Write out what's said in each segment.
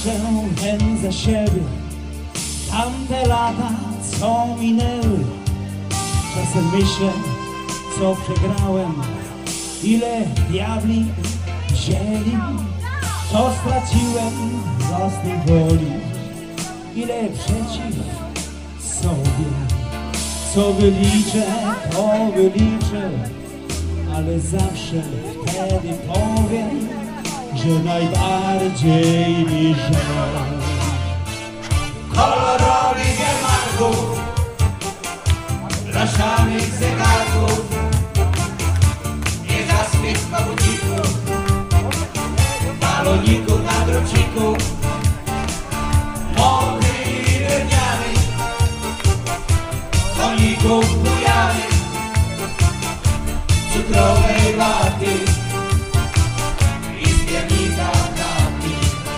patrzę hen za siebie, tamte lata, co minęły. Czasem myślę, co przegrałem, ile diabli wzięli, co straciłem własnej woli, ile przeciw sobie. Co wyliczę, to wyliczę, ale zawsze wtedy powiem, że najbardziej mi żal kolorowych jarmarków, blaszanych zegarków, niezaspych kogucików, baloników na drociku, młodych i drewnianych, koników bujanych, cukrowej waty i zbiornika kawy.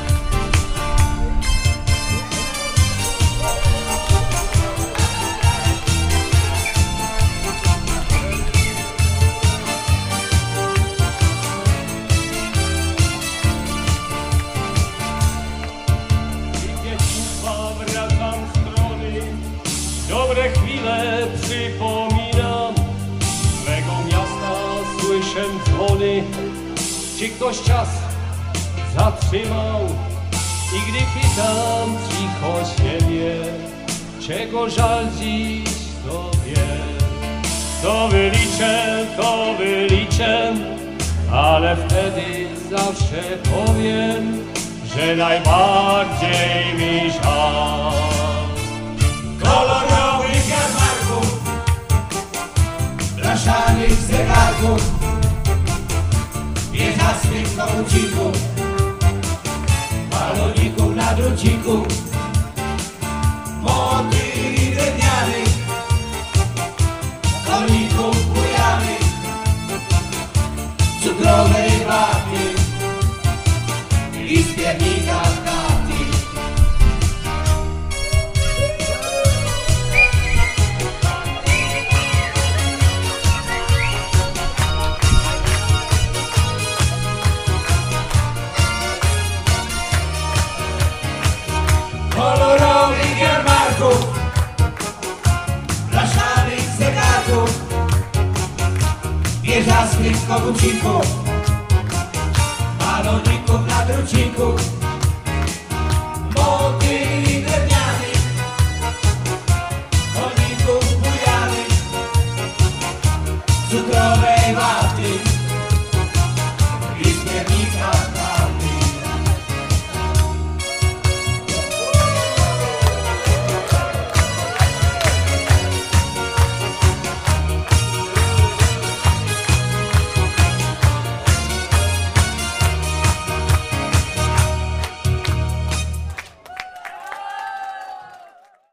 Wracam strony, dobre chwile przypominam. Mego miasta słyszę dzwony. Czy ktoś czas zatrzymał? I gdy pytam cicho siebie, czego żal dziś sobie, to wyliczę, ale wtedy zawsze powiem, że najbardziej mi żal Kolorowych jarmarków, blaszanych zegarków, wieżastych kogucików, baloników na drociku, młodych i drewnianych, koników bujanych, cukrowej waty i zbiornika kawy. Kolorowych jarmarków, blaszanych zegarków, wieżastych kogucików, baloników na drociku,